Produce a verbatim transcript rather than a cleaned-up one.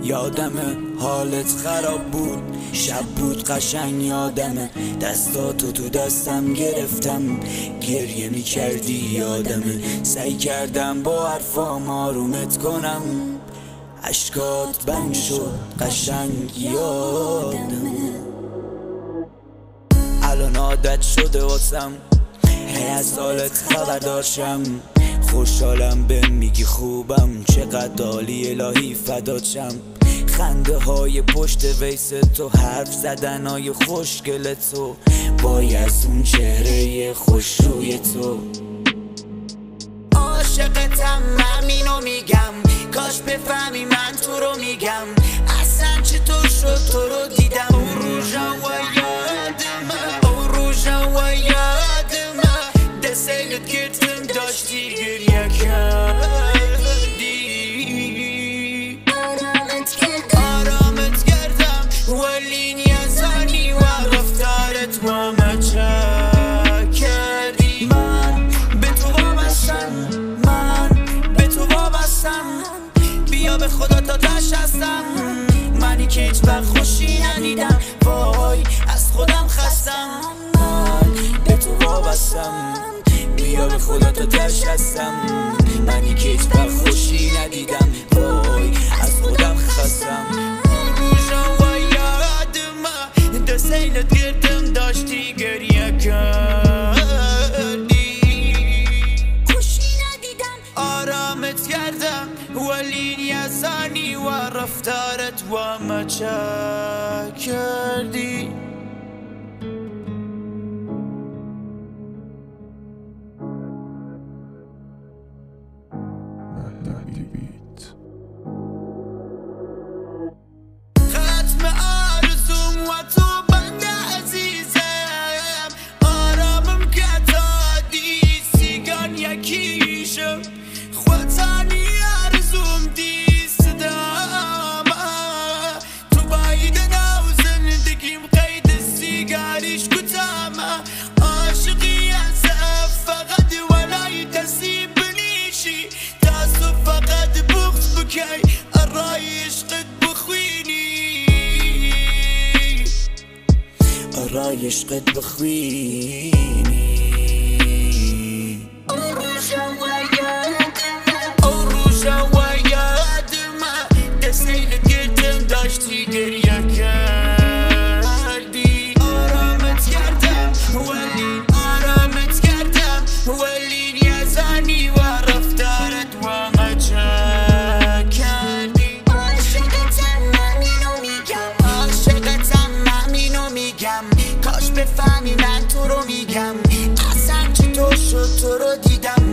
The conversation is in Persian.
یادمه حالت خراب بود، شب بود قشنگ یادمه، دستاتو تو دستم گرفتم گریه میکردی یادمه، سعی کردم با حرفام آرومت کنم، اشکات بند شد قشنگ یادمه. الان عادت شده واسم هی از حالت خبر داشتم، خوشحالم به میگی خوبم، چقدر عالی الهی فدات شم، خنده های پشت ویس تو، حرف زدن های خوشگل تو، وای از اون چهره خوش روی تو. عاشقتم همینو میگم، کاش بفهمی من تو رو میگم، اصلا چطور شد تو رو دیدم، اون روژا و یادمه، اون روژا و یادمه، دستت گرفتم داشتی گریه کردی، آرامت کردم ولی نیازانی و رفتارت با من چه کردی. من به تو وابستم، من به تو وابستم، بیا به خدا تا تش هستم، منی که هیچ وقت خوشی ندیدم، وای از خودم خستم، من به تو وابستم، بیا به خدا تا تش هستم، منی که هیچ وقت خوشی ندیدم، وای از خودم خستم. روژا و یادمه، دستت گرفتم داشتی گریه کردی، خوشی ندیدم، آرامت کردم ولی نیازانی و رفتارت و ما چه کردی. ختم آرزوم و تو بند عزیزم، آرامم که دادی سیگان یکی شد، خودتانی آرزوم دیست دامه، تو باید نو زندگیم قید سیگاریش کتامه، عاشقی از فقط ولای دستی بنیشی، تاسو فقط بغض بکی ارای عشقت بخوینی، ارای عشقت بخوینی. اون روژا و یادمه، اون روژا و یادمه، دستت گرفتم داشتی گریه کردی، آرامت کردم ولی آرامت کردم ولی نیازانی و رفتارت و ما چه کردی. عاشقتم همینو میگم، عاشقتم همینو میگم، کاش بفهمی من تو رو میگم، اصلا چطور شد تو رو دیدم،